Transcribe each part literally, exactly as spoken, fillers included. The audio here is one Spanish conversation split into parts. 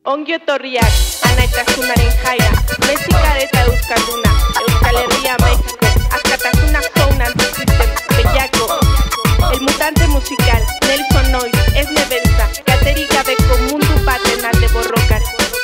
Ongi etorriak, anaitasunaren jaira, mexikar eta euskalduna, Euskal Herria, México, askatasunak zounan zizisten, behiako. El mutante musical, Nelson Nois, Esne Beltza, katerik gabeko mundu baten alde borrokan.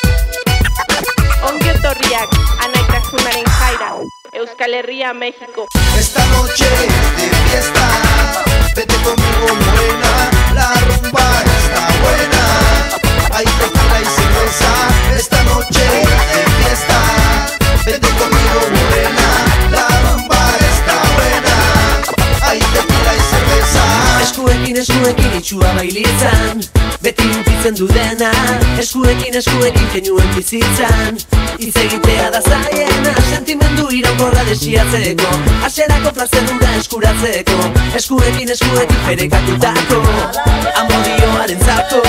Ongi etorriak, anaitasunaren jaira, Euskal Herria, México. Esta noche de fiesta, vete conmigo morena, la rumba está buena. Hay tequila y cerveza, esta noche de fiesta, vete conmigo morena, la rumba está buena. Hay tequila y cerveza. Eskuekin eskuekin itxua bailitzan, beti ukitzen dudena. Eskuekin eskuekin kenuen bizitzan, hitz egitea da zaiena. Sentimendu iraunkorra desiatzeko, hasierako plazerura eskuratzeko. Eskuekin eskuekin ferekatutako, amodioaren zako.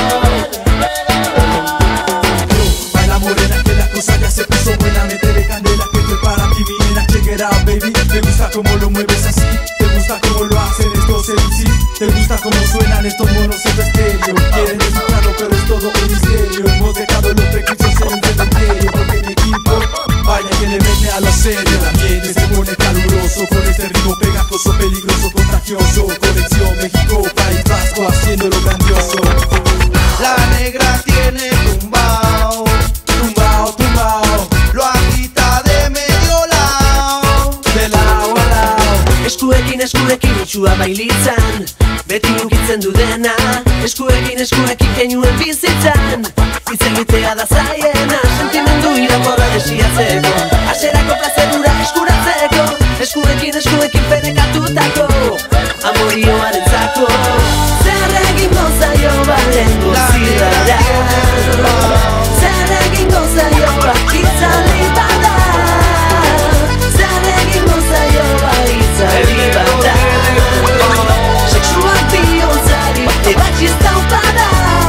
Baila morena que la cosa ya se puso buena. Métele candela que esto es para ti, mi nena. Check it out, baby. Me gusta como lo mueves así, te gusta como lo hacen estos M C, te gusta como suenan estos monos en tu estéreo. Quieren escucharlo pero es todo un misterio. Hemos dejado los prejuicios en el cementerio, porque mi equipo vaya que le mete a lo serio. El ambiente se pone caluroso con este ritmo pegajoso, peligroso, contagioso. Conexión México, País Vasco, haciéndolo grandioso. La negra tiene tumbao, Tumbao, tumbao, lo agita de medio lado, de lao a lao. Eskuekin eskuekin itxua bailitzan, beti ukitzen dudena. Eskuekin eskuekin kenuen bizitzan, hitz egitea da zaiena. Sentimendu iraunkorra desiatzeko, hasierako plazerura eskuratzeko. Eskuekin eskuekin ferekatutako, amodioaren zako. Zer egingo zaio balengo zirrara, zer egingo zaio itzali bada, zer egingo zaio itzali bada. Sexuak bihontzari ebatxiz taupada.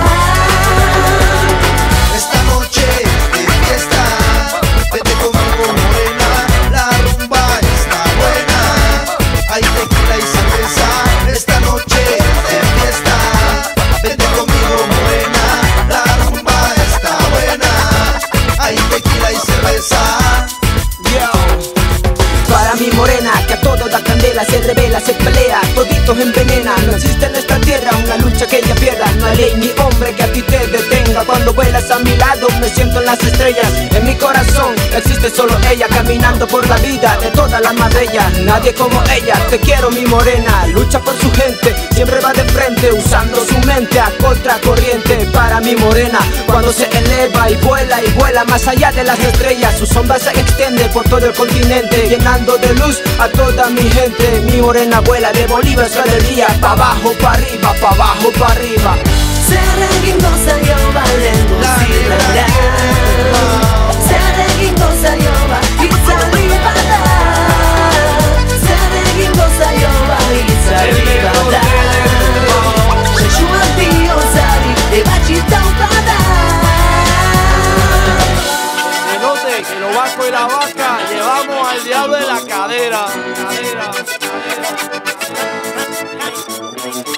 esta noche de fiesta, vete conmigo morena, la rumba está buena. Hay tequila y cerveza, esta noche de fiesta, vete conmigo morena, la rumba está buena. Hay tequila y cerveza. Para mi morena, que a todo da candela, se revela, se pelea, toditos envenena. No existe en esta tierra una lucha que ella pierda. No hay ley ni hombre que a ti te detenga. Cuando vuelas a mi lado me siento en las estrellas. En mi corazón existe solo ella, caminando por la vida de todas las más bellas. Nadie como ella, te quiero mi morena. Lucha por su gente, siempre va de frente, usando su mente a contracorriente. Para mi morena, cuando se eleva y vuela y vuela más allá de las estrellas, su sombra se extiende por todo el continente, llenando de luz a toda mi gente. Mi morena vuela de Bolívar a su alegría, pa' abajo, pa' arriba, pa' abajo, pa' arriba. Zer egingo zaio balengo zirrara, zer egingo zaio itzali bada, zer egingo zaio itzali bada. Sexuak bihontzari ebatxiz taupada. Que note que lo vasco y la vaca llevamos al diablo de la cadera. cadera, cadera.